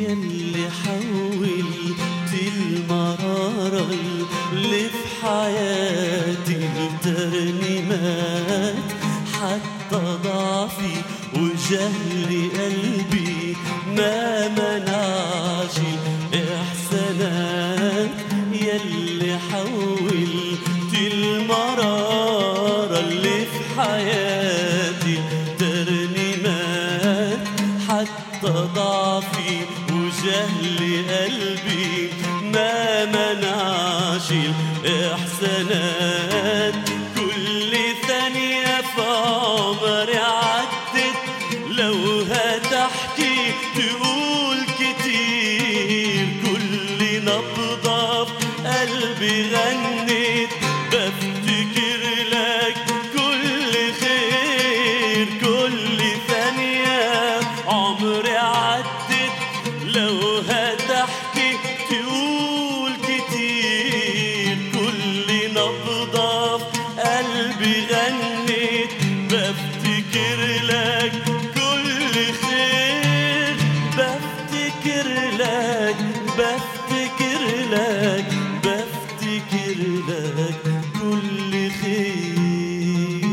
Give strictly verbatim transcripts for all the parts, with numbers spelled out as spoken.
يلي حولت المرارة اللي في حياتي لترنيمات، حتى ضعفي وجهل قلبي ما منعش الإحسانات. يلي حولت المرارة اللي في حياتي ترنيمات، حتى ضعفي وجهل قلبي ما منعش الإحسانات. كل ثانية في عمري عدت لو هتحكي تقول كتير، كل نبضة في قلبي غنت بفتكر لك كل خير. كل ثانية عمري عدت لو هتحكي تقول كتير، كل نبضة في قلبي غنت بفتكر لك كل خير. بفتكر لك بفتكر لك بفتكر لك كل خير.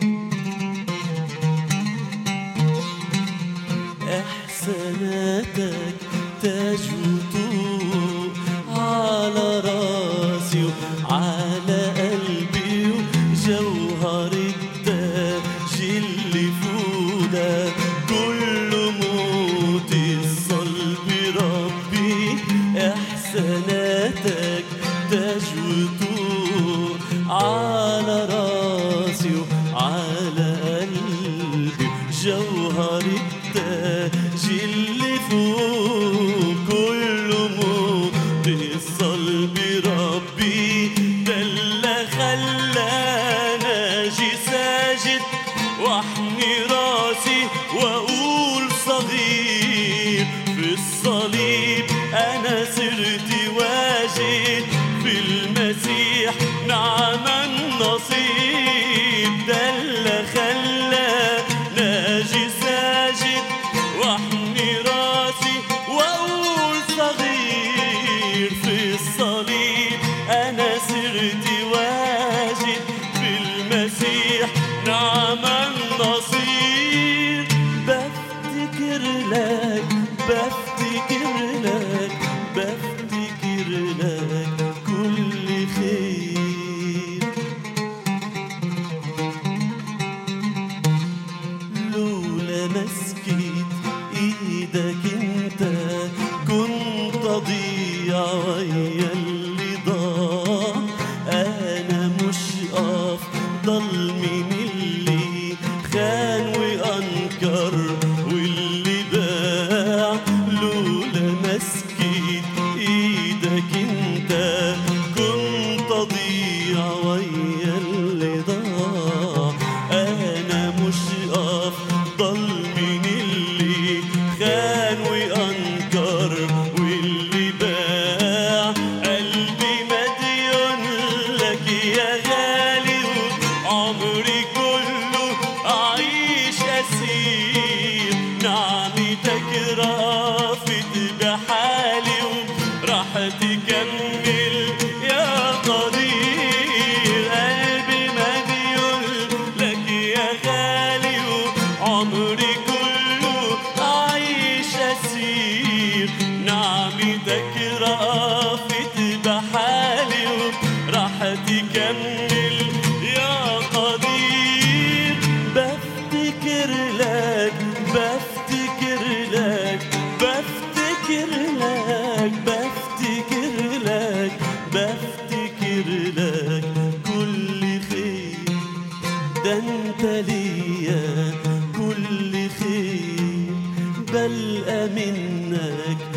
إحساناتك تاج وطوق على راسي وعلى قلبي، وجوهر التاج اللي فوقك كله موت الصلب ربي. إحساناتك تاج وطوق على راسي وعلى قلبي، جوهر التاج اللي فوق كله موت الصلب ربي. ده اللي خلاني اجي ساجد واحني راسي واقول صغير في الصليب انا صرت واجد، في المسيح نعم النصيب. ده اللي خلاني اجي ساجد واحني راسي واقول صغير، في الصليب انا صرت واجد، في المسيح نعم النصير. بفتكر لك بفتكر لك بفتكر لك كل خير. لولا مسكت ايدك انت كنت اضيع ويا اللي ضاع. انا مش افضل من اللي خان وانكر واللي باع. لولا مسكت ايدك انت كنت اضيع ويا اللي ضاع. انا مش افضل من اللي خان وانكر واللي باع. قلبي مديون لك يا غالي، وعمري كله اعيش اسير. نعمتك رافت بحالي وراح تكمل يا قدير. قلبي مديون لك يا غالي، وعمري كله اعيش اسير. نعمتك رافت بحالي وراح تكمل يا قدير. بفتكر لك بفتكر لك بفتكر لك بفتكر لك بفتكر لك كل خير. ده انت ليا كل خير، بلقى منك